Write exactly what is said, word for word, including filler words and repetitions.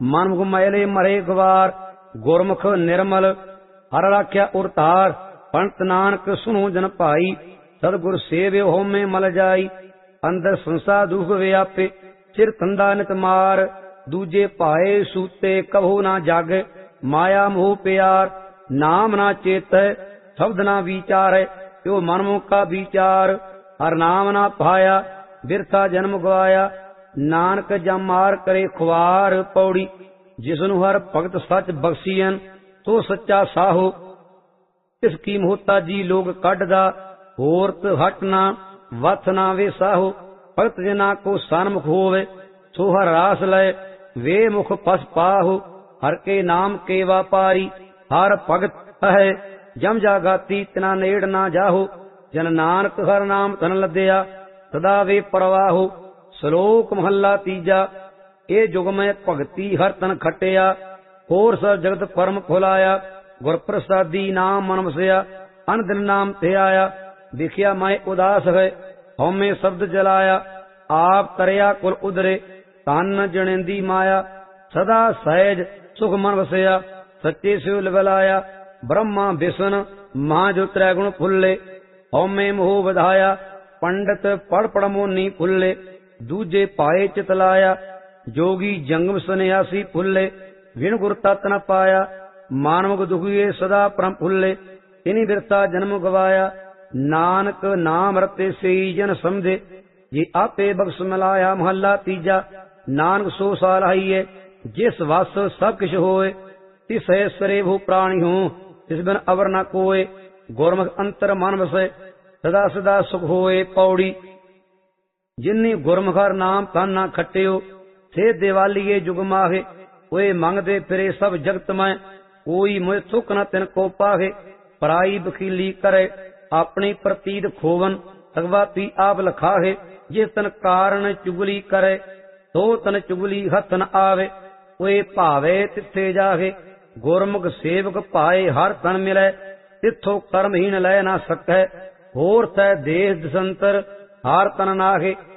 ਮਨ ਮੁਖ ਮੈਲੇ ਮਰੇ ਗਵਾਰ। ਗੁਰਮੁਖ ਨਿਰਮਲ ਹਰ ਰਾਖਿਆ ਉਰਤਾਰ। ਪੰਡਤ ਨਾਨਕ ਸੁਣੋ ਜਨ ਭਾਈ, ਸਤਿਗੁਰ ਸੇਵਿਓ ਹਉਮੈ ਮਲ ਜਾਈ। ਅੰਦਰ ਸੰਸਾ ਦੁਖ ਵਿਆਪੇ, ਸਿਰ ਧੰਦਾ ਨਿਤ ਮਾਰ। ਦੂਜੇ ਭਾਏ ਸੂਤੇ ਕਹੋ ਨਾ ਜਾਗੈ, ਮਾਇਆ ਮੋਹ ਪਿਆਰ। ਨਾਮ ਨਾ ਚੇਤੈ ਸ਼ਬਦ ਨਾ ਵਿਚਾਰੈ, ਤਿਉ ਮਨ ਮੁਖ ਕਾ ਵਿਚਾਰ। ਹਰ ਨਾਮ ਨਾ ਪਾਇਆ ਬਿਰਥਾ ਜਨਮ ਗਵਾਇਆ, ਨਾਨਕ ਜਮ ਮਾਰ ਕਰੇ ਖੁਆਰ। ਪੌੜੀ ਜਿਸਨੂੰ ਹਰ ਭਗਤ ਸੱਚ ਬਖਸ਼ੀਐਨ, ਤੋ ਸੱਚਾ ਸਾਹੋ। ਇਸ ਕੀ ਮੋਹਤਾਜੀ ਲੋਕ ਕੱਢਦਾ, ਹੋਰਤ ਹਟ ਨਾ ਵਥ ਨਾ ਵੇ ਸਾਹੋ। ਭਗਤ ਜਿਨਾ ਕੋ ਸਨਮੁਖ ਹੋਵੇ, ਸੋ ਹਰ ਰਾਸ ਲੈ ਵੇ ਮੁਖ ਪਸ ਪਾਹੋ। ਹਰ ਕੇ ਨਾਮ ਕੇ ਵਾਪਾਰੀ, ਹਰ ਭਗਤ ਹੈ ਜਮ ਜਾਗਾਤੀ। ਤਿਨਾ ਨੇੜ ਨਾ ਜਾਹੋ, ਜਨ ਨਾਨਕ ਹਰ ਨਾਮ ਧਨ ਲੱਦਿਆ, ਸਦਾ ਵੇ ਪਰਵਾਹੋ। ਸ਼ਲੋਕ ਮਹੱਲਾ ਤੀਜਾ। ਇਹ ਜੁਗ ਮੈਂ ਭਗਤੀ ਹਰ ਤਨ ਖਟਿਆ, ਹੋਰ ਸਭ ਜਗਤ ਪਰਮ ਫੁਲਾਇਆ। ਗੁਰ ਪ੍ਰਸਾਦੀ ਨਾਮ ਮਨ ਵਸਿਆ, ਅਨ ਦਿਨ ਨਾਮ ਤੇ ਆਇਆ। ਦੇਖਿਆ ਮੈਂ ਉਦਾਸ ਹੈ, ਹਉਮੈ ਸ਼ਬਦ ਜਲਾਇਆ। ਆਪ ਤਰਿਆ ਕੁਲ ਉਦਰੇ, ਤਨ ਜਣੇਂਦੀ ਮਾਇਆ। ਸਦਾ ਸਹਿਜ ਸੁਖ ਮਨ ਵਸਿਆ, ਸੱਚੇ ਸਿਉ ਲਵਲਾਇਆ। ਬ੍ਰਹਮਾ ਵਿਸ਼ਨ ਮਹਾ ਜੋ ਤ੍ਰੈ ਗੁਣ ਫੁੱਲੇ, ਹਉਮੈ ਮੋਹ ਵਧਾਇਆ। ਪੰਡਤ ਪੜ ਪੜ ਮੋਨੀ ਫੁੱਲੇ, ਦੂਜੇ ਪਾਏ ਚਿਤ ਲਾਇਆ। ਜੋਗੀ ਜੰਗਮ ਸੰਨਿਆਸੀ ਫੁੱਲੇ, ਵਿਣ ਗੁਰ ਤਤ ਨ ਪਾਇਆ। ਮਾਨਵਕ ਦੁਖੀਏ ਸਦਾ ਪਰਮ ਫੁੱਲੇ, ਤਿਨੀ ਬਿਰਤਾ ਜਨਮ ਗਵਾਇਆ। ਨਾਨਕ ਨਾਮ ਰਤੇ ਸਈ ਜਨ ਸਮਝੇ, ਜੇ ਆਪੇ ਬਖਸ਼ ਮਿਲਾਇਆ। ਮਹੱਲਾ ਤੀਜਾ। ਨਾਨਕ ਸੋ ਸਾਲਾਈਏ, ਜਿਸ ਵਸ ਸਭ ਕਿਛ ਹੋਏ। ਤਿਸ ਹੈ ਸਰੇ ਭੂ ਪ੍ਰਾਣੀ ਹੋ, ਤਿਸ ਬਿਨ ਅਵਰ ਨ ਕੋਏ। ਗੁਰਮੁਖ ਅੰਤਰ ਮਨ ਵਸੈ, ਸਦਾ ਸਦਾ ਸੁਖ ਹੋਏ। ਪੌੜੀ ਜਿਨੀ ਗੁਰਮੁਖ ਹਰ ਨਾਮ ਤਨ ਨਾ ਖਟਿਓ, ਸੇ ਦਿਵਾਲੀਏ ਜੁਗ ਮਾਹੇ। ਓਏ ਮੰਗਦੇ ਫਿਰੇ ਸਭ ਜਗਤ ਮੈਂ, ਕੋਈ ਮੁਝ ਸੁਖ ਨ ਤਿਨ ਕੋ ਪਾਹੇ। ਪਰਾਈ ਬਖੀਲੀ ਕਰੇ, ਆਪਣੀ ਪ੍ਰਤੀਤ ਖੋਵਨ। ਅਗਵਾਤੀ ਆਪ ਲਖਾਹੇ, ਜਿਸ ਤਨ ਕਾਰਨ ਚੁਗਲੀ ਕਰੇ, ਤੋ ਤਨ ਚੁਗਲੀ ਹੱਥ ਨ ਆਵੇ। ਓਏ ਭਾਵੇ ਤਿੱਥੇ ਜਾਹੇ, ਗੁਰਮੁਖ ਸੇਵਕ ਭਾਏ ਹਰ ਤਨ ਮਿਲੈ। ਤਿੱਥੋਂ ਕਰਮਹੀਣ ਲੈ ਨਾ ਸਕੈ, ਹੋਰ ਤੈ ਦੇਸ ਦਸੰਤਰ ਹਰ ਤਨ ਨਾਹੇ।